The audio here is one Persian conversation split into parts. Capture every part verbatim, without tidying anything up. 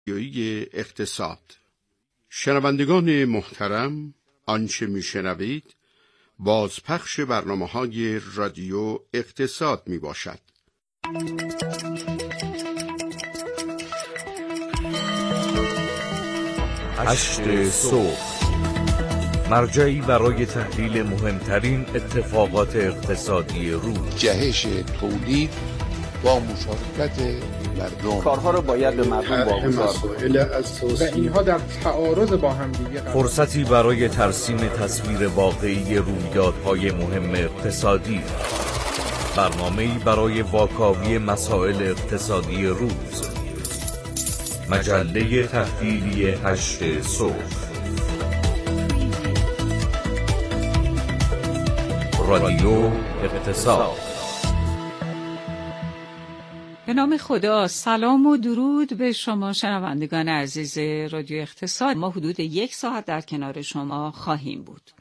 اقتصاد. شنوندگان محترم، آنچه میشنوید بازپخش برنامه‌های رادیو اقتصاد می باشد. هشت صبح، مرجعی برای تحلیل مهمترین اتفاقات اقتصادی روز. جهش تولید با مشارکت مردم، کارها رو باید به مردم واگذار کنیم و اینها در تعارض با هم دیگه. فرصتی برای ترسیم تصویر واقعی رویدادهای مهم اقتصادی. برنامه‌ای برای واکاوی مسائل اقتصادی روز. مجله تحلیلی هشت صبح. رادیو اقتصاد. به نام خدا، سلام و درود به شما شنوندگان عزیز رادیو اقتصاد. ما حدود یک ساعت در کنار شما خواهیم بود.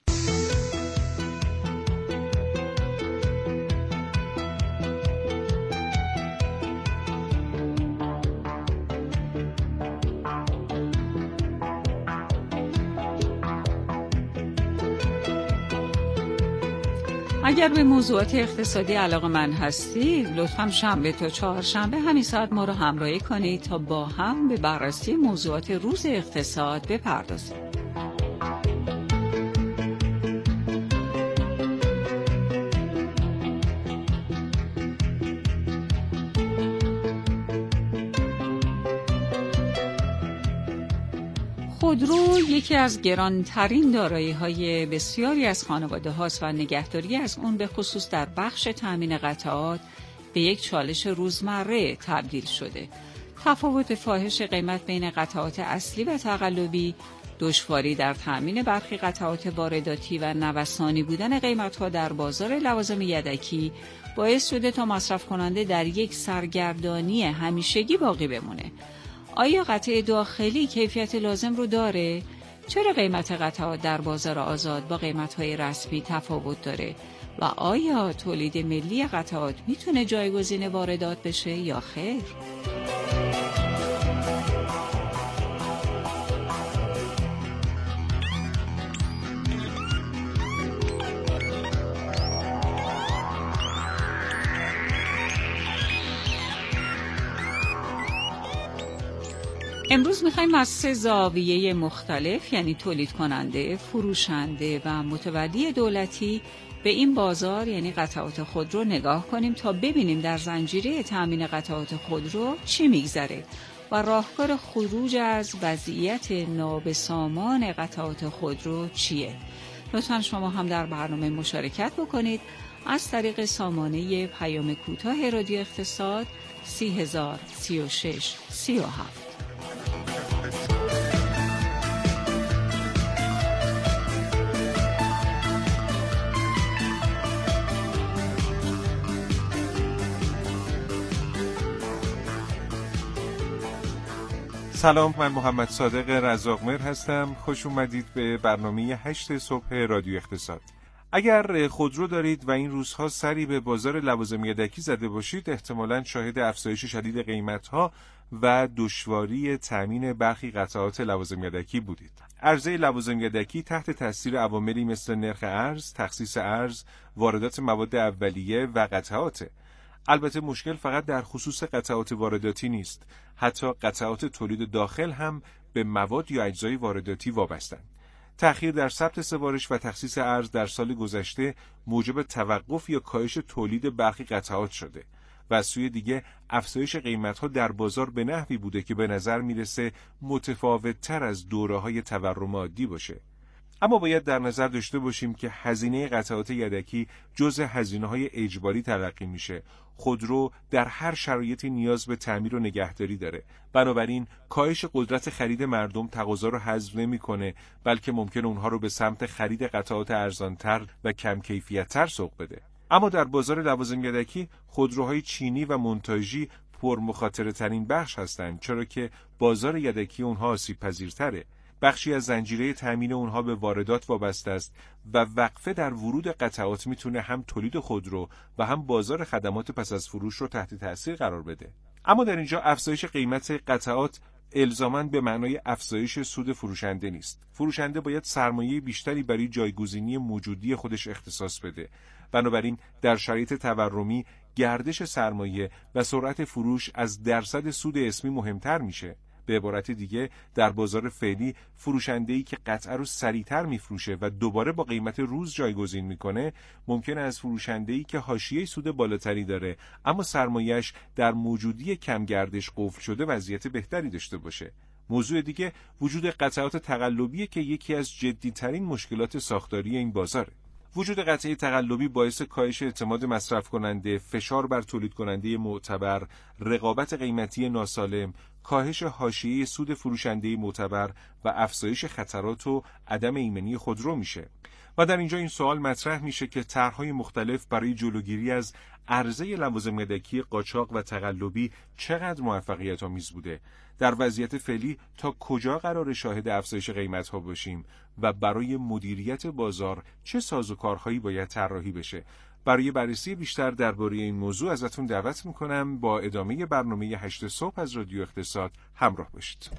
اگر به موضوعات اقتصادی علاقه‌مند هستید، لطفاً شنبه تا چهارشنبه همین ساعت ما رو همراهی کنید تا با هم به بررسی موضوعات روز اقتصاد بپردازیم. خودرو یکی از گرانترین دارایی‌های بسیاری از خانواده هاست و نگهداری از اون به خصوص در بخش تامین قطعات به یک چالش روزمره تبدیل شده. تفاوت فاحش قیمت بین قطعات اصلی و تقلبی، دشواری در تامین برخی قطعات وارداتی و نوسانی بودن قیمت‌ها در بازار لوازم یدکی باعث شده تا مصرف کننده در یک سرگردانی همیشگی باقی بمونه. آیا قطعه داخلی کیفیت لازم رو داره؟ چرا قیمت قطعات در بازار آزاد با قیمت‌های رسمی تفاوت داره؟ و آیا تولید ملی قطعات میتونه جایگزین واردات بشه یا خیر؟ امروز میخوایم از سه زاویه مختلف، یعنی تولید کننده، فروشنده و متولی دولتی، به این بازار یعنی قطعات خودرو نگاه کنیم تا ببینیم در زنجیره تامین قطعات خودرو چی میگذره و راهکار خروج از وضعیت نابسامان قطعات خودرو چیه. لطفاً شما هم در برنامه مشارکت بکنید از طریق سامانه پیام کوتاه رادیو اقتصاد سی هزار سی و شش سی و هفت. سلام، من محمد صادق رزاق‌مهر هستم. خوش اومدید به برنامه هشت صبح رادیو اقتصاد. اگر خودرو دارید و این روزها سری به بازار لوازم یدکی زده باشید، احتمالاً شاهد افزایش شدید قیمت‌ها و دشواری تامین برخی قطعات لوازم یدکی بودید. عرضه لوازم یدکی تحت تاثیر عواملی مثل نرخ ارز، تخصیص ارز، واردات مواد اولیه و قطعات. البته مشکل فقط در خصوص قطعات وارداتی نیست، حتی قطعات تولید داخل هم به مواد یا اجزای وارداتی وابستند. تأخیر در ثبت سفارش و تخصیص ارز در سال گذشته موجب توقف یا کاهش تولید برخی قطعات شده و از سوی دیگه افزایش قیمت‌ها در بازار به نحوی بوده که به نظر میرسه متفاوت‌تر از دوره‌های تورم عادی باشه. اما باید در نظر داشته باشیم که هزینه قطعات یدکی جزء هزینه‌های اجباری تلقی میشه. خودرو در هر شرایطی نیاز به تعمیر و نگهداری داره. بنابراین کاهش قدرت خرید مردم تقاضا رو حذف نمی‌کنه، بلکه ممکنه اونها رو به سمت خرید قطعات ارزان‌تر و کم کیفیت‌تر سوق بده. اما در بازار لوازم یدکی خودروهای چینی و مونتاژی پرمخاطره‌ترین بخش هستند، چرا که بازار یدکی اونها آسیب‌پذیرتره. بخشی از زنجیره تامین اونها به واردات وابسته است و وقفه در ورود قطعات میتونه هم تولید خودرو و هم بازار خدمات پس از فروش رو تحت تاثیر قرار بده. اما در اینجا افزایش قیمت قطعات الزاماً به معنای افزایش سود فروشنده نیست. فروشنده باید سرمایه بیشتری برای جایگزینی موجودی خودش اختصاص بده. بنابراین در شرایط تورمی گردش سرمایه و سرعت فروش از درصد سود اسمی مهمتر میشه. به عبارت دیگه در بازار فعلی فروشنده‌ای که قطعه رو سریعتر میفروشه و دوباره با قیمت روز جایگزین میکنه ممکنه از فروشنده‌ای که حاشیه سود بالاتری داره اما سرمایه‌اش در موجودی کم گردش قفل شده وضعیت بهتری داشته باشه. موضوع دیگه وجود قطعات تقلبیه که یکی از جدی‌ترین مشکلات ساختاری این بازاره. وجود قطعه تقلبی باعث کاهش اعتماد مصرف کننده، فشار بر تولید کننده معتبر، رقابت قیمتی ناسالم، کاهش حاشیه سود فروشنده معتبر و افزایش خطرات و عدم ایمنی خودرو میشه. و در اینجا این سوال مطرح میشه که طرح‌های مختلف برای جلوگیری از عرضه لوازم یدکی قاچاق و تقلبی چقدر موفقیت آمیز بوده؟ در وضعیت فعلی تا کجا قرار شاهد افزایش قیمت‌ها باشیم و برای مدیریت بازار چه سازوکارهایی باید طراحی بشه؟ برای بررسی بیشتر درباره این موضوع ازتون دعوت میکنم با ادامه برنامه هشت صبح از رادیو اقتصاد همراه باشید.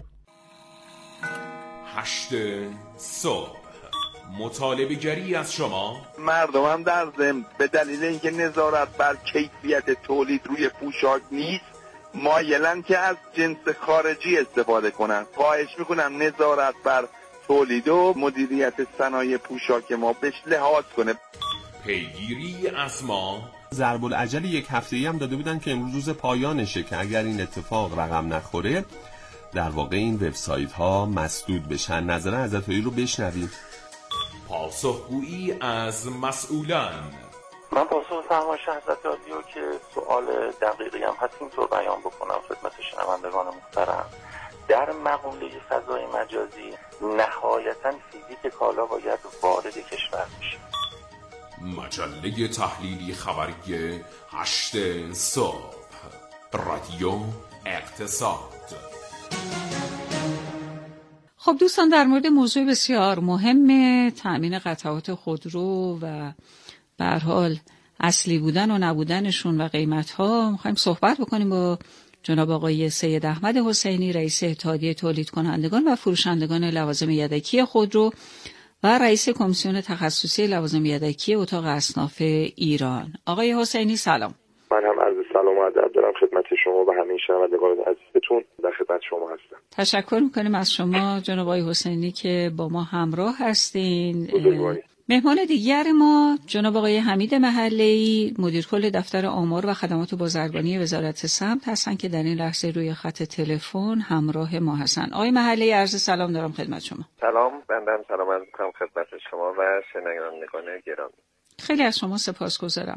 هشت صبح، مطالبه گری از شما. مردم هم در ضمن به دلیل اینکه نظارت بر کیفیت تولید روی پوشاک نیست مایلن که از جنس خارجی استفاده کنن. خواهش میکنم نظارت بر تولید و مدیریت صنایع پوشاک ما بهش لحاظ کنه. پیگیری از ما. ضرب العجل یک هفته‌ای هم داده بودن که امروز روز پایانشه که اگر این اتفاق رقم نخوره در واقع این وبسایت ها مسدود بشن. نظر عزتایی رو بشنویم. پاسخگویی از مسئولان. من پاسخ فرمایش حضرت عالی که سوال دقیقی هم هست اینطور بیان بکنم خدمت شنوندگان محترم. در مقوله فضای مجازی نهایتاً فیزیک کالا باید وارد کشور بشه. مجله تحلیلی خبری هشت صبح، رادیو اقتصاد. خب دوستان، در مورد موضوع بسیار مهم تأمین قطعات خودرو و به هر حال اصلی بودن و نبودنشون و قیمت‌ها می‌خوایم صحبت بکنیم با جناب آقای سید احمد حسینی، رئیس اتحادیه تولید کنندگان و فروشندگان لوازم یدکی خودرو و رئیس کمیسیون تخصصی لوازم یدکی اتاق اصناف ایران. آقای حسینی سلام. من هم عرض سلام و ادب دارم خدمت شما و همه شنوندگان عزیزتون. در خدمت شما هستم. تشکر میکنیم از شما جناب آقای حسینی که با ما همراه هستین. مهمان دیگر ما جناب آقای حمید محله‌ای، مدیر کل دفتر آمار و خدمات بازرگانی وزارت سمت هستن که در این لحظه روی خط تلفن همراه ما هستن. آقای محله‌ای عرض سلام دارم خدمت شما. سلام، بنده هم سلام عرض می‌کنم خدمت شما و شنوندگان گرامی. خیلی از شما سپاسگزارم.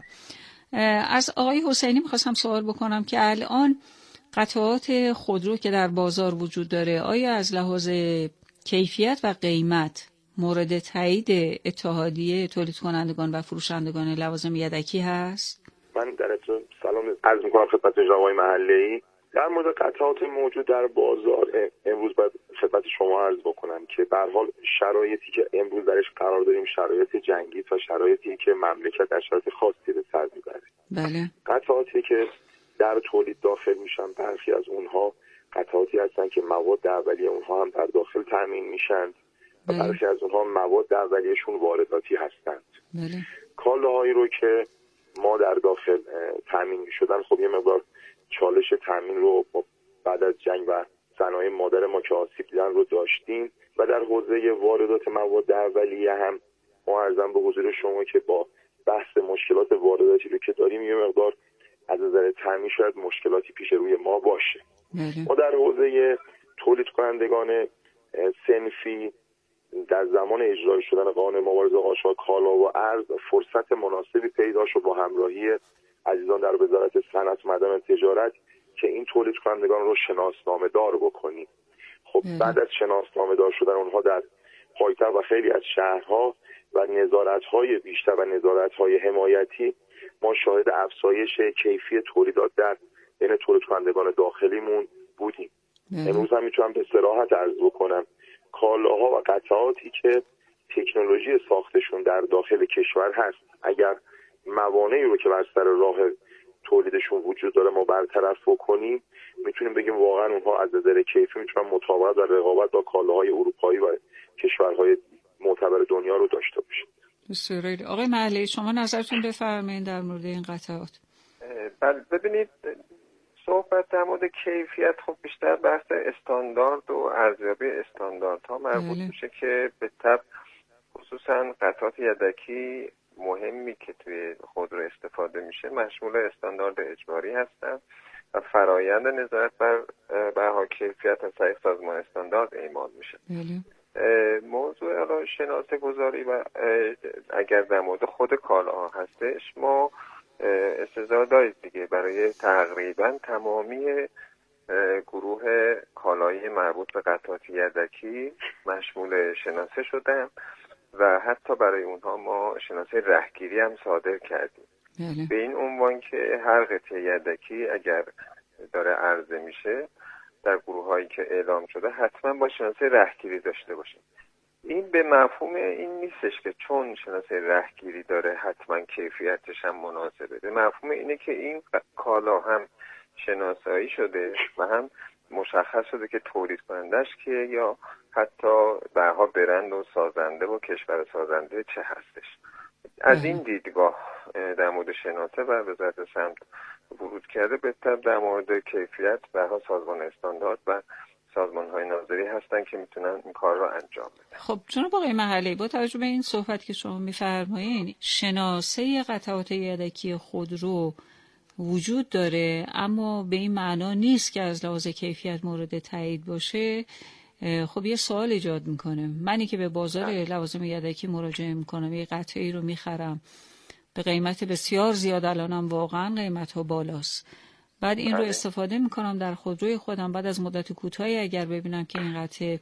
از آقای حسینی می‌خواستم سوال بکنم که الان قطعات خودرو که در بازار وجود داره آیا از لحاظ کیفیت و قیمت مورد تایید اتحادیه تولید کنندگان و فروشندگان لوازم یدکی هست؟ من در اتون سلام عرض می‌کنم خدمت جناب آقای محله‌ای. در مورد قطعات موجود در بازار امروز باید خدمت شما عرض بکنم که به هر حال شرایطی که امروز درش قرار داریم شرایط جنگی و شرایطی که مملکت در شرایط خاصی به سر می‌بره. بله. قطعاتی که در تولید داخل میشن برخی از اونها قطعاتی هستن که مواد اولیه اونها هم در داخل تامین میشن و برخی از اونها مواد اولیه‌شون وارداتی هستند. بله. کالاهایی رو که ما در داخل تامین میشدن خب یه مقدار چالش تامین رو بعد از جنگ و صنایع مادر ما که آسیب دیدن رو داشتیم و در حوزه واردات مواد اولیه هم ما عرضم به حضور شما که با بحث مشکلات وارداتی رو که داریم یه مقدار از نظر تامین شاید مشکلاتی پیش روی ما باشه. بله. ما در حوزه تولید کنندگان صنفی در زمان اجرای شدن قانون مبارزه قاچاق کالا و ارز فرصت مناسبی پیدا شد با همراهی عزیزان در وزارت صنعت معدن و تجارت که این تولید کنندگان رو شناسنامه دار بکنیم. خب ام. بعد از شناسنامه دار شدن اونها در پایتخت و خیلی از شهرها و نظارت‌های بیشتر و نظارت‌های حمایتی ما شاهد افزایش کیفی تولیدات در بین تولید کنندگان داخلیمون بودیم. ام. امروز هم میتونم به صراحت عرض بکنم کالاها و قطعاتی که تکنولوژی ساختشون در داخل کشور هست اگر موانعی رو که بر سر راه تولیدشون وجود داره ما برطرف بکنیم، میتونیم بگیم واقعا اونها از نظر کیفی میتونن مطابقت و رقابت با کالاهای اروپایی و کشورهای معتبر دنیا رو داشته باشن. بسیار. آقای محلی شما نظرتون بفرمایید در مورد این قطعات. بله ببینید صحبت در مورد کیفیت خب بیشتر بحث استاندارد و ارزیابی استانداردها مربوط بله. میشه که به طب خصوصا قطعات یدکی مهمی که توی خودرو استفاده میشه مشمول استاندارد اجباری هستن و فرایند نظارت بر بها کیفیت از طریق سازمان استاندارد اعمال میشه. بله. موضوع الان شناسه گذاری و اگر در مورد خود کالاها هستش ما استظهار دارید دیگه برای تقریبا تمامی گروه کالایی مربوط به قطعات یدکی مشمول شناسه شدن و حتی برای اونها ما شناسه رهگیری هم صادر کردیم. بله. به این عنوان که هر قطعه یدکی اگر داره عرضه میشه در گروه هایی که اعلام شده حتما با شناسه رهگیری داشته باشه. این به مفهوم این نیستش که چون شناسه رهگیری داره حتما کیفیتش هم مناسبه. به مفهوم اینه که این کالا هم شناسایی شده و هم مشخص شده که تولید کنندش کیه یا حتی برها برند و سازنده و کشور سازنده چه هستش. از این دیدگاه در مورد شناسه و وزارت سمت ورود کرده. به طب در مورد کیفیت برها سازمان استاندارد و سازمان های ناظری هستن که میتونن این کار رو انجام بدن. خب جناب آقای محلی با توجه به این صحبت که شما میفرمایین شناسه قطعات یدکی خودرو وجود داره اما به این معنا نیست که از لحاظ کیفیت مورد تایید باشه. خب یه سوال ایجاد میکنه. منی که به بازار لوازم یدکی مراجعه میکنم یه قطعی رو میخرم به قیمت بسیار زیاد، الانم واقعا قیمت ها بالاست، بعد این رو استفاده میکنم در خودروی خودم، بعد از مدت کوتاهی اگر ببینم که این قطعه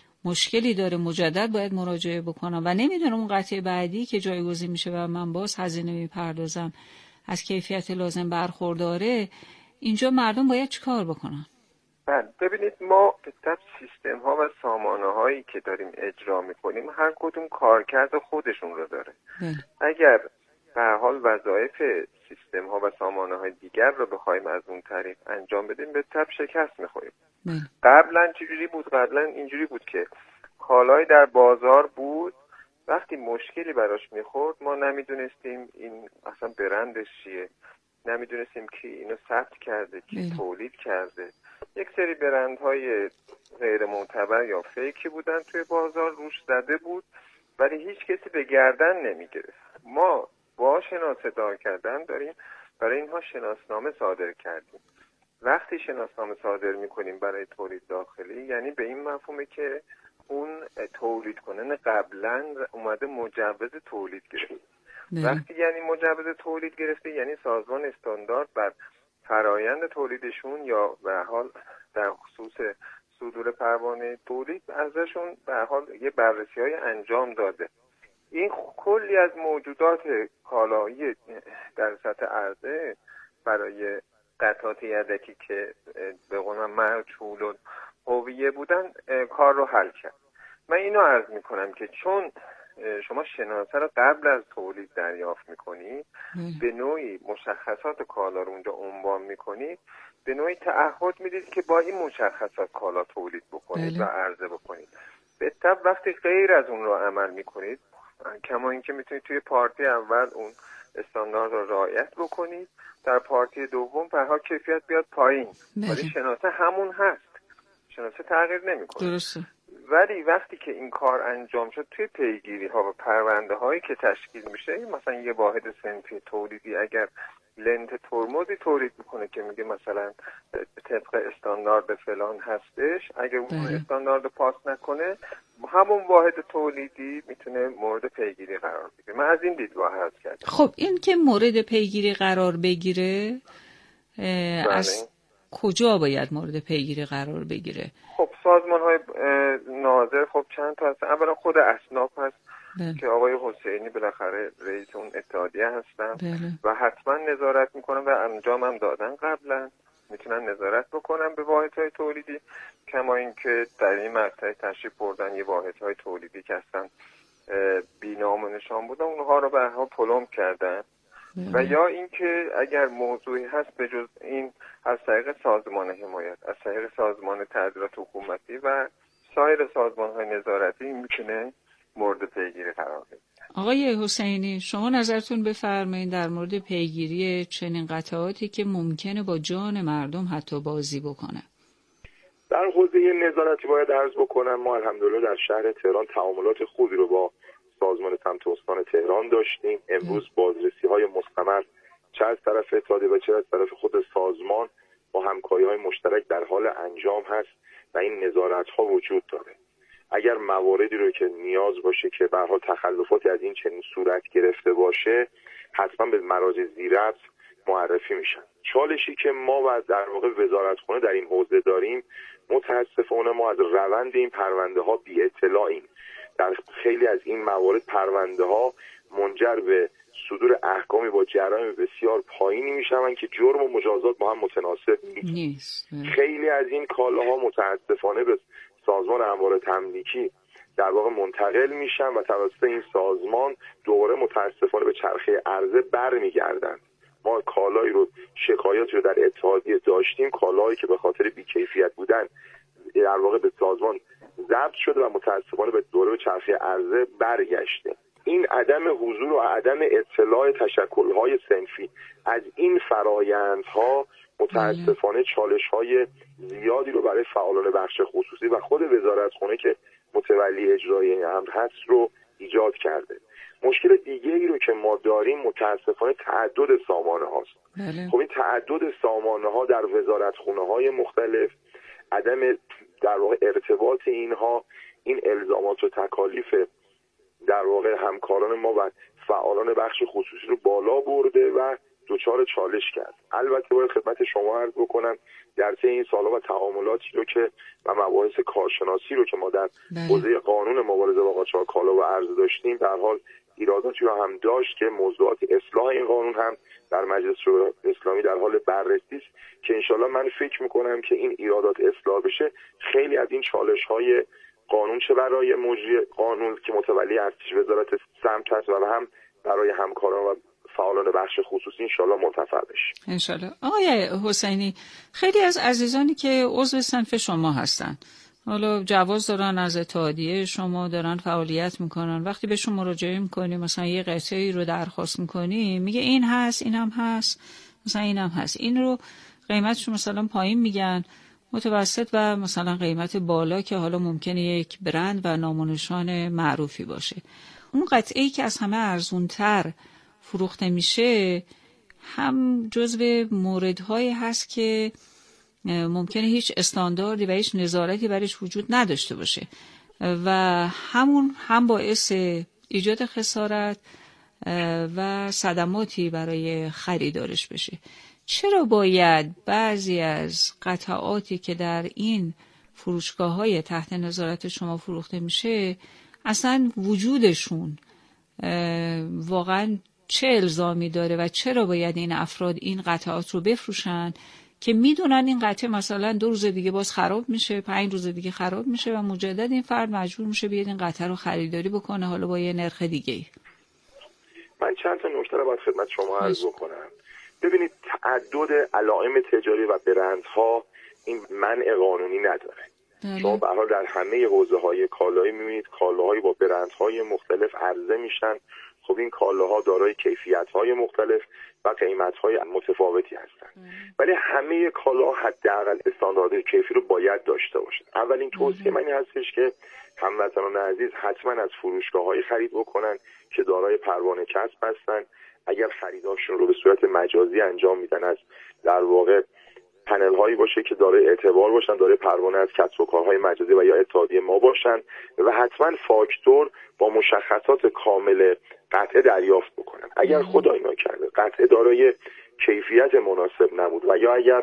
مشکلی داره مجدد باید مراجعه بکنم و نمیدونم اون قطعه بعدی که جایگزین میشه و من باز هزینه میپردازم از کیفیت لازم برخورداره، اینجا مردم باید چیکار بکنن؟ بله ببینید ما به طب سیستم ها و سامانه هایی که داریم اجرا میکنیم هر کدوم کارکرد خودشون رو داره. بله. اگر به هر حال وظایف سیستم ها و سامانه های دیگر رو بخوایم از اون طریق انجام بدیم به طب شکست میخوریم. قبلا چجوری بود؟ قبلا اینجوری بود که کالای در بازار بود، وقتی مشکلی براش میخورد ما نمیدونستیم این اصلا برندش چیه، نمیدونستیم کی اینو ثبت کرده، کی تولید کرده. یک سری برندهای غیر معتبر یا فیکی بودن توی بازار، روش زده بود ولی هیچ کسی به گردن نمیگرفت. ما با شناسه دار کردن داریم برای اینها شناسنامه صادر کردیم. وقتی شناسنامه صادر میکنیم برای تولید داخلی یعنی به این مفهومه که اون تولید کنن قبلا اومده مجوز تولید گرفته. وقتی یعنی مجوز تولید گرفته یعنی سازمان استاندارد بر فرایند تولیدشون یا به حال در خصوص صدور پروانه تولید ازشون به حال یه بررسی‌های انجام داده. این کلی از موجودات کالایی در سطح عرضه برای قطعات یدکی که به قول من مجهول و هویه بودن کار رو حل کرد. من اینو عرض میکنم که چون شما شناسه رو قبل از تولید دریافت میکنید، به نوعی مشخصات کالا رو اونجا عنوان میکنید، به نوعی تعهد میدید که با این مشخصات کالا تولید بکنید بله. و عرضه بکنید. به طب وقتی غیر از اون رو عمل میکنید، کما اینکه میتونید توی پارتی اول اون استاندارد رو رعایت بکنید، در پارتی دوم برها کیفیت بیاد پایین، ولی شناسه همون هست، شناسه تغییر نمیکنه. درسته. ولی وقتی که این کار انجام شد توی پیگیری ها و پرونده هایی که تشکیل میشه، مثلا یه واحد صنفی تولیدی اگر لنت ترمزی تولید میکنه که میگه مثلا طبق استاندارد فلان هستش، اگر اون استاندارد پاس نکنه همون واحد تولیدی میتونه مورد پیگیری قرار بگیره. من از این دیدگاه عرض کردم. خب این که مورد پیگیری قرار بگیره از کجا باید مورد پیگیری قرار بگیره؟ خب سازمان های ناظر خب چند تا هستن. اولا خود اصناف هست بله. که آقای حسینی بالاخره رئیس اون اتحادیه هستن بله. و حتما نظارت میکنن و انجام هم دادن، قبلا میتونن نظارت بکنن به واحدهای تولیدی. کما اینکه در این مقطع تشریف بردن یه واحدهای تولیدی که اصلا بی‌نام و نشان بودن، اونها رو به هر حال پلم کردن و یا اینکه اگر موضوعی هست به جز این از طریق سازمان حمایت، از طریق سازمان تعدیلات حکومتی و سایر سازمان‌های نظارتی میتونه مورد پیگیری قرار بگیره. آقای حسینی، شما نظرتون بفرمایید در مورد پیگیری چنین قطعاتی که ممکنه با جان مردم حتی بازی بکنه. در حوزه نظارتی باید عرض بکنم ما الحمدلله در شهر تهران تعاملات خوبی رو با سازمان سمت استان تهران داشتیم. امروز بازرسی‌های مستمر چه از طرف اتحادیه و چه از طرف خود سازمان با همکاری‌های مشترک در حال انجام هست و این نظارت‌ها وجود داره. اگر مواردی رو که نیاز باشه که به هر حال تخلفاتی از این چنین صورت گرفته باشه حتما به مراجع ذی‌ربط معرفی میشن. چالشی که ما و در واقع وزارتخونه در این حوزه داریم متاسفانه ما از روند این پرونده ها بی اطلاعیم. در خیلی از این موارد پرونده ها منجر به صدور احکامی با جرایم بسیار پایینی میشن که جرم و مجازات با هم متناسب نیست. خیلی از این کالاها متاسفانه به سازمان اموال تملیکی در واقع منتقل میشن و توسط این سازمان دوباره متاسفانه به چرخه عرضه برمیگردن. ما کالایی رو شکایاتی رو در اتحادیه داشتیم، کالایی که به خاطر بیکیفیت بودن در واقع به سازمان ضبط شده و متاسفانه به دوره چرخه عرضه برگشته. این عدم حضور و عدم اطلاع تشکل‌های صنفی از این فرایندها متاسفانه چالش‌های زیادی رو برای فعالان بخش خصوصی و خود وزارتخونه که متولی اجرایی این امر هست رو ایجاد کرده. مشکل دیگری رو که ما داریم متاسفانه تعدد سامانه هاست. بله. خب این تعدد سامانه ها در وزارتخونه های مختلف، عدم در واقع ارتباط اینها، این الزامات و تکالیف در واقع همکاران ما و فعالان بخش خصوصی رو بالا برده و دچار چالش کرد. البته باید خدمت شما عرض بکنم در طی این سالها و تعاملاتی رو که و مباحث کارشناسی رو که ما در حوزه قانون مبارزه با قاچاق کالا و ارز داشتیم در حال ایراداتی رو هم داشت که موضوعات اصلاح این قانون هم در مجلس شورای اسلامی در حال بررسی است که انشالله من فکر میکنم که این ایرادات اصلاح بشه خیلی از این چالش‌های قانون چه برای مجری قانون که متولی ارتش وزارت سمت هست و هم برای همکاران و فعالان بخش خصوصی انشالله مرتفع بشه. انشالله. آقای حسینی، خیلی از عزیزانی که عضو صنف شما هستن حالا جواز دارن از اتحادیه شما دارن فعالیت میکنن، وقتی بهشون مراجعه میکنیم مثلا یه قطعی رو درخواست میکنیم میگه این هست این هم هست مثلا این هم هست، این رو قیمتش مثلا پایین میگن، متوسط و مثلا قیمت بالا که حالا ممکنه یک برند و نام و نشان معروفی باشه. اون قطعی که از همه ارزونتر فروخته میشه هم جزو موردهایی هست که ممکنه هیچ استانداردی و هیچ نظارتی برش وجود نداشته باشه و همون هم باعث ایجاد خسارت و صدماتی برای خریدارش بشه. چرا باید بعضی از قطعاتی که در این فروشگاه‌های تحت نظارت شما فروخته میشه اصلا وجودشون واقعا چه الزامی داره و چرا باید این افراد این قطعات رو بفروشن که میدونن این قطعه مثلا دو روز دیگه باز خراب میشه، پنج روز دیگه خراب میشه و مجدد این فرد مجبور میشه بیاد این قطعه رو خریداری بکنه حالا با یه نرخ دیگه. من چند تا نکته رو باید خدمت شما عرض بکنم. ببینید تعدد علائم تجاری و برندها این منع قانونی نداره. شما به هر حال در همه حوزه‌های کالایی می‌بینید کالاهایی با برندهای مختلف عرضه میشن. خب این کالاها دارای کیفیت‌های مختلف و قیمت‌های متفاوتی هستند. ولی همه کالاها حداقل استانداردهای کیفی رو باید داشته باشند. اولین توصیه من این هستش که هموطنان عزیز حتما از فروشگاه‌هایی خرید بکنن که دارای پروانه کسب هستند. اگر خریداشون رو به صورت مجازی انجام میدن از در واقع پنل هایی باشه که دارای اعتبار باشن، دارای پروانه از کسب و کارهای مجازی و یا اتحادیه ما باشن و حتما فاکتور با مشخصات کامل قطعه دریافت بکنن. اگر خدای نکرده قطعه دارای کیفیت مناسب نبود و یا اگر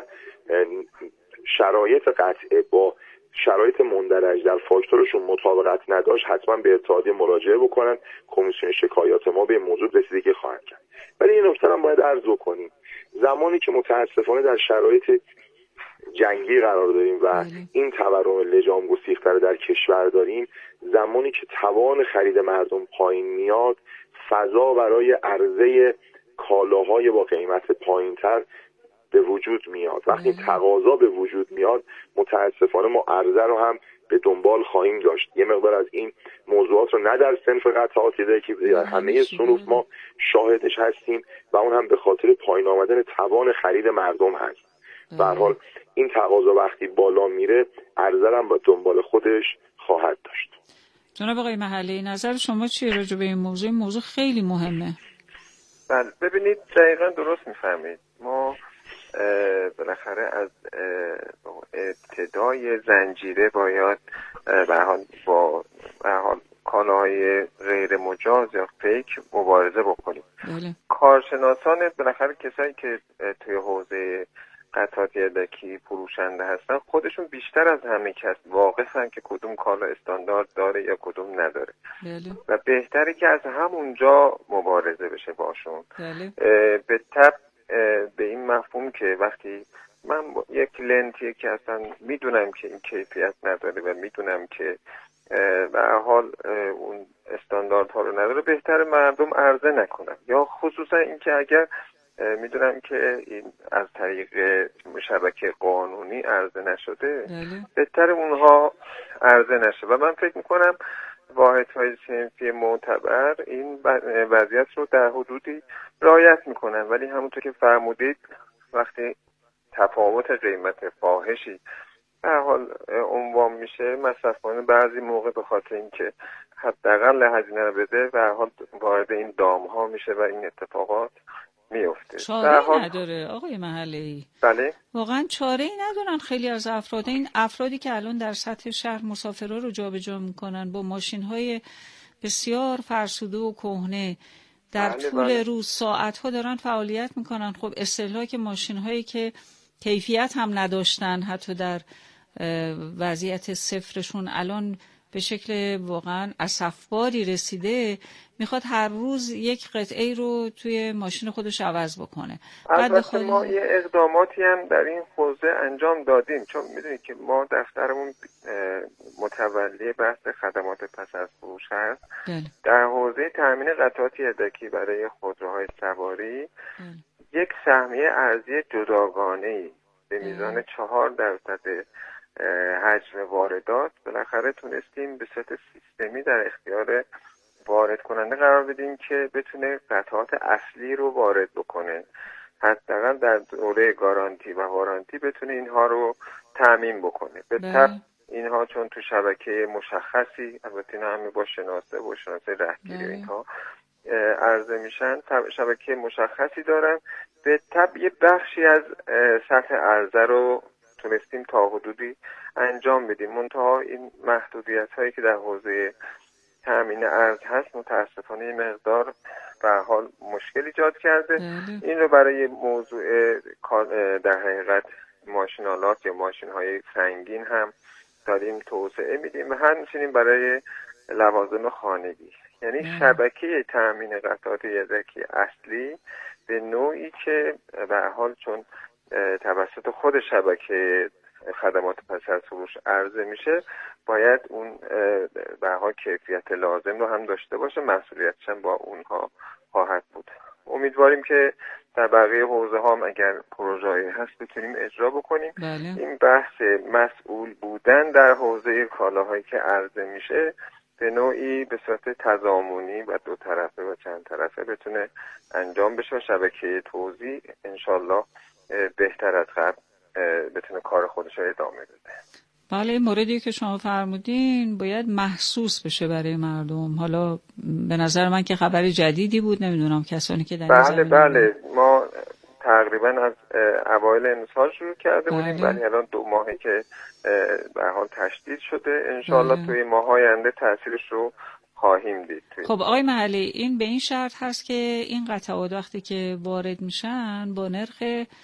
شرایط قطعه با شرایط مندرج در فاکتورشون مطابقت نداشت حتما به اتحادیه مراجعه بکنن. کمیسیون شکایات ما به موضوع رسیدگی خواهد کرد. ولی این نکته هم باید عرض کنیم زمانی که متاسفانه در شرایط جنگی قرار داریم و این تورم لجام گسیخته در کشور داریم، زمانی که توان خرید مردم پایین میاد فضا برای عرضه کالاهای با قیمت پایینتر به وجود میاد. وقتی تقاضا به وجود میاد متاسفانه ما عرضه رو هم به دنبال خواهیم داشت. یه مقدار از این موضوعات رو نه در صنف قطعات که در همه صنوف ما شاهدش هستیم و اون هم به خاطر پایین آمدن توان خرید مردم هست. به هر حال این تقاضا وقتی بالا میره عرضه هم با دنبال خودش خواهد داشت. جناب آقای محلی، نظر شما چیه راجع به این موضوع؟ این موضوع خیلی مهمه. بله ببینید دقیقا درست میفهمید. ما بالاخره از ابتدای زنجیره باید به حال با به حال کالاهای غیر مجاز یا فیک مبارزه بکنیم. بله. کارشناسان بالاخره کسایی که توی حوزه قطعات یدکی فروشنده هستن خودشون بیشتر از همه کس واقفن که کدوم کالا استاندارد داره یا کدوم نداره. بله. و بهتره که از همونجا مبارزه بشه باشون. بله. به تب به این مفهوم که وقتی من یک لنتیه که اصلا میدونم که این کیفیت نداره و میدونم که به هر حال اون استاندارد ها رو نداره، بهتر مردم عرضه نکنن. یا خصوصا اینکه اگر میدونم که این از طریق شبکه قانونی عرضه نشده، بله. بهتر اونها عرضه نشه. و من فکر میکنم واحدهای صنفی معتبر این وضعیت رو در حدودی رعایت میکنن، ولی همونطور که فرمودید وقتی تفاوت قیمت فاحشی به هر حال عنوان میشه، مصرف‌کننده بعضی موقع به خاطر اینکه حداقل هزینه رو بده به هر حال وارد این دام‌ها میشه و این اتفاقات میفته. چاره حال... نداره آقای محلی. بله واقعا چاره ای ندارن خیلی از افراد. این افرادی که الان در سطح شهر مسافرها رو جابجا میکنن با ماشین‌های بسیار فرسوده و کهنه، در بله طول بله. روز ساعت‌ها دارن فعالیت میکنن. خب استهلاک ماشین‌هایی که کیفیت هم نداشتن حتی در وضعیت صفرشون الان به شکل واقعا اسفباری رسیده، میخواد هر روز یک قطعه رو توی ماشین خودش عوض بکنه. البته خود... ما یه اقداماتی هم در این حوزه انجام دادیم، چون میدونید که ما دفترمون متولی بحث خدمات پس از فروش هست. بله. در حوزه تامین قطعات یدکی برای خودروهای سواری بله. یک سهمیه ارزی جداگانه‌ای به میزان چهار درصد حجم واردات بالاخره تونستیم به صورت سیستمی در اختیار وارد کننده قرار بدیم که بتونه قطعات اصلی رو وارد بکنه، حداقل در دوره گارانتی و وارانتی بتونه اینها رو تامین بکنه. به تبع اینها چون تو شبکه مشخصی، البته اینا همه با شناسه و شناسه رهگیری اینها عرضه میشن، شبکه مشخصی دارن. به تبع یه بخشی از سطح عرضه رو تونستیم تا حدودی انجام بدیم. منتها این محدودیت هایی که در حوزه تامین ارز هست متاسفانه مقدار به حال مشکل ایجاد کرده. بله. این رو برای موضوع در حقیقت ماشینالات یا ماشین های سنگین هم داریم توسعه میدیم و همچنین برای لوازم خانگی. یعنی بله. شبکه تامین قطعات یدکی اصلی به نوعی که به حال چون توسط خود شبکه خدمات پس از فروش عرضه میشه، باید اون به حال کیفیت لازم رو هم داشته باشه، مسئولیتش هم با اونها خواهد بود. امیدواریم که در بقیه حوزه ها هم اگر پروژه‌ای هست بتونیم اجرا بکنیم. بله. این بحث مسئول بودن در حوزه کالاهایی که عرضه میشه به نوعی به صورت تضامنی و دو طرفه و چند طرفه بتونه انجام بشه و شبکه توزیع انشالله بهتر از قبل بتونه کار خودش رو ادامه بده. بله، این موردی که شما فرمودین باید محسوس بشه برای مردم. حالا به نظر من که خبر جدیدی بود، نمیدونم کسانی که در بله بله ما تقریبا از اوایل امسال شروع کرده بله. بودیم، ولی الان دو ماهی که به حال تشدید شده، انشالله بله. توی ماهای آینده تاثیرش رو خواهیم دید. خب آقای محلی، این به این شرط هست که این قطعات وقتی که وارد میشن با نرخ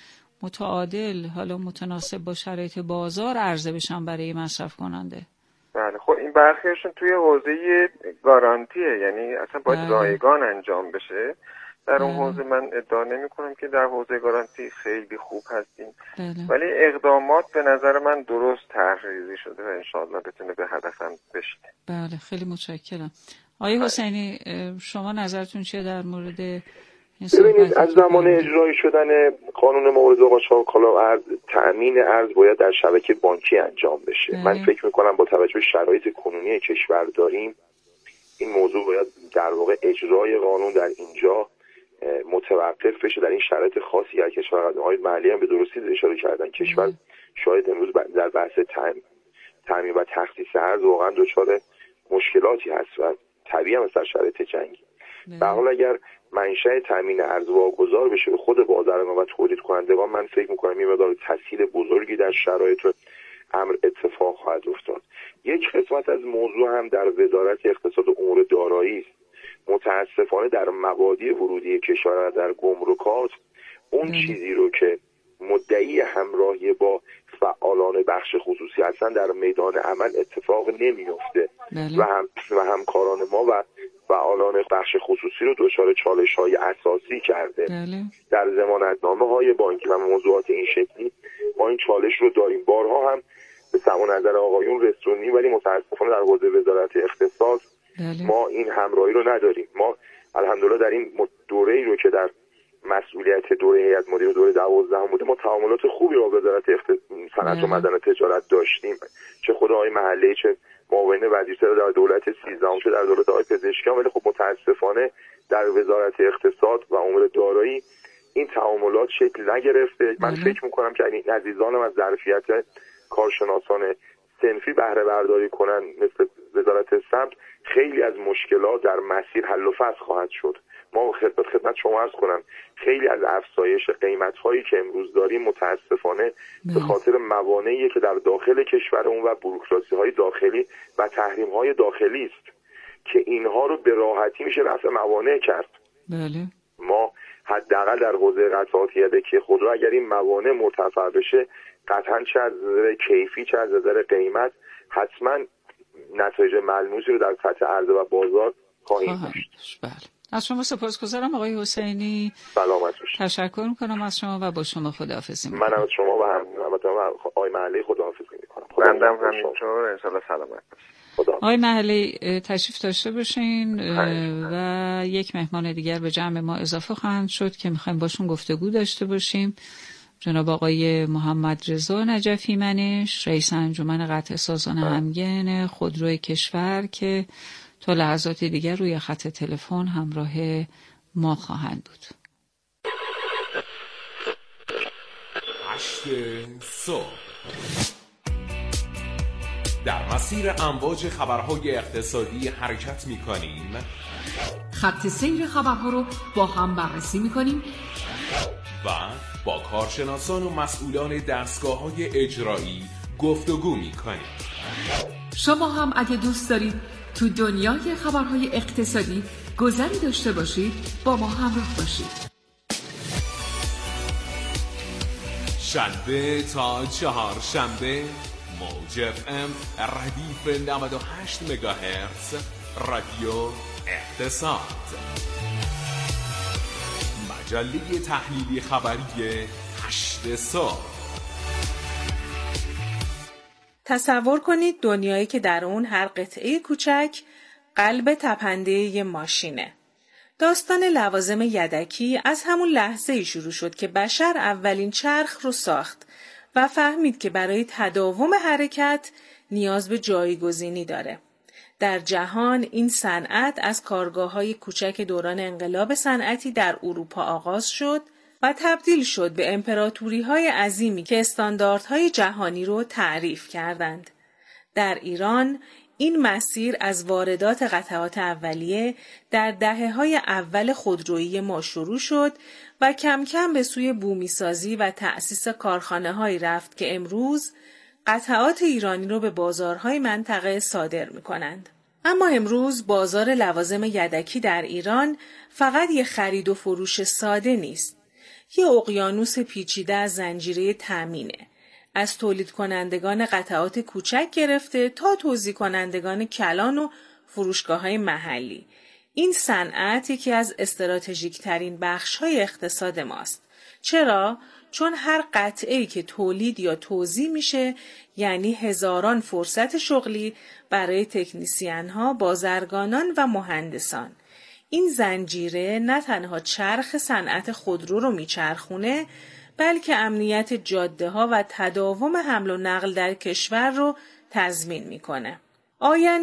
متعادل، حالا متناسب با شرایط بازار عرضه بشن برای مصرف کننده. بله خب این برخیشون توی حوزه گارانتیه، یعنی اصلا باید بله. رایگان انجام بشه. در اون حوزه من ادعا نمی کنم که در حوزه گارانتی خیلی خوب هستیم، بله. ولی اقدامات به نظر من درست طرح‌ریزی شده و انشاءالله بتونه به هدفم برسه. بله خیلی متشکرم. آقای حسینی، شما نظرتون چیه در مورد ببینید از زمان اجرایی شدن قانون مبارزه با قاچاق کالا و ارز، تأمین ارز باید در شبکه بانکی انجام بشه. بله. من فکر میکنم با توجه به شرایط کنونی کشور داریم این موضوع باید در واقع اجرای قانون در اینجا متوقف بشه. در این شرایط خاصی در کشور آقای محلی هم به درستی اشاره کردن کشور شاید امروز در بحث تامین و تخصیص ارز واقعا دچار مشکلاتی هست و طبیعی هم در شرایط جنگی. در حال اگر منشأ تامین ارز واگذار بشه به خود بازرگان و تولید کنندگان، من فکر می‌کنم این مقدار تسهیل بزرگی در شرایط امر اتفاق خواهد افتاد. یک قسمت از موضوع هم در وزارت اقتصاد و امور دارایی است. متاسفانه در مبادی ورودی کشور در گمرکات اون ده. چیزی رو که مدعی همراهی با فعالان بخش خصوصی هستن در میدان عمل اتفاق نمیفته و هم و همکاران ما و فعالان بخش خصوصی رو دچار چالش‌های اساسی کرده. بله. در ضمانتنامه‌های بانکی و موضوعات این شکلی ما این چالش رو داریم. بارها هم به سماع نظر آقایون رسونی، ولی متاسفانه در حوزه وزارت اقتصاد بله. ما این همراهی رو نداریم. ما الحمدلله در این دوره‌ای رو که در مسئولیت دوره هیئت مدیره دوره دوازده بوده ما تعاملات خوبی با وزارت صنعت و معدن تجارت داشتیم، چه خود آقای محلی چه معاون وزیر در دولت سیزدهم چه در دولت آقای پزشکیان. ولی خب متاسفانه در وزارت اقتصاد و امور دارایی این تعاملات شکل نگرفته. من فکر می‌کنم که این عزیزانم از ظرفیت کارشناسان صنفی بهره برداری کنن مثل وزارت سمت، خیلی از مشکلات در مسیر حل و فصل خواهد شد. ما خدمت خدمت شما عرض کنم خیلی از افزایش قیمت‌هایی که امروز داریم متاسفانه به خاطر موانعی که در داخل کشورمون و بوروکراسی‌های داخلی و تحریم‌های داخلی است که اینها رو به راحتی میشه رفع موانع کرد. بله. ما حداقل در حوزه قطعات یدکی خودرو اگر این موانع مرتفع بشه قطعاً چه از نظر کیفی چه از نظر قیمت حتما نتایج ملموسی رو در سطح عرضه و بازار خواهیم داشت. بله. از شما سپاسگزارم آقای حسینی. سلامت باشید. تشکر میکنم از شما و با شما خداحافظی میکنم. من از شما و هم آقای محلی خداحافظی میکنم. بنده هم همینطور، ان شاءالله سلامت باشید. آقای محلی تشریف داشته باشین و یک مهمان دیگر به جمع ما اضافه خواهند شد که میخوایم باشون گفتگو داشته باشیم. جناب آقای محمد رضا نجفی منش، رئیس انجمن قطع سازان همگن خودروی کشور که تا لحظات دیگر روی خط تلفن همراه ما خواهند بود. هشت صبح در مسیر امواج خبرهای اقتصادی حرکت می‌کنیم. خط سیر خبرها رو با هم بررسی می‌کنیم و با کارشناسان و مسئولان دستگاه‌های اجرایی گفتگو می‌کنیم. شما هم اگه دوست دارید تو دنیای خبرهای اقتصادی گذری داشته باشید با ما همراه باشید. شنبه تا چهار شنبه موج اف ام ردیف نود و هشت مگاهرتز رادیو اقتصاد، مجله تحلیلی خبری هشت صبح. تصور کنید دنیایی که در اون هر قطعه کوچک قلب تپنده ی ماشینه. داستان لوازم یدکی از همون لحظه ای شروع شد که بشر اولین چرخ رو ساخت و فهمید که برای تداوم حرکت نیاز به جایگزینی داره. در جهان این صنعت از کارگاه‌های کوچک دوران انقلاب صنعتی در اروپا آغاز شد و تبدیل شد به امپراتوری‌های عظیمی که استانداردهای جهانی رو تعریف کردند. در ایران این مسیر از واردات قطعات اولیه در دهه‌های اول خودرویی ما شروع شد و کم کم به سوی بومی‌سازی و تأسیس کارخانه‌هایی رفت که امروز قطعات ایرانی رو به بازارهای منطقه صادر می‌کنند. اما امروز بازار لوازم یدکی در ایران فقط یک خرید و فروش ساده نیست. یه اقیانوس پیچیده از زنجیره تامینه. از تولید کنندگان قطعات کوچک گرفته تا توزیع کنندگان کلان و فروشگاه‌های محلی. این صنعت یکی از استراتژیک ترین بخش‌های اقتصاد ماست. چرا؟ چون هر قطعه‌ای که تولید یا توزیع میشه یعنی هزاران فرصت شغلی برای تکنیسیان‌ها، بازرگانان و مهندسان. این زنجیره نه تنها چرخ صنعت خودرو رو میچرخونه، بلکه امنیت جاده ها و تداوم حمل و نقل در کشور رو تضمین میکنه. آینده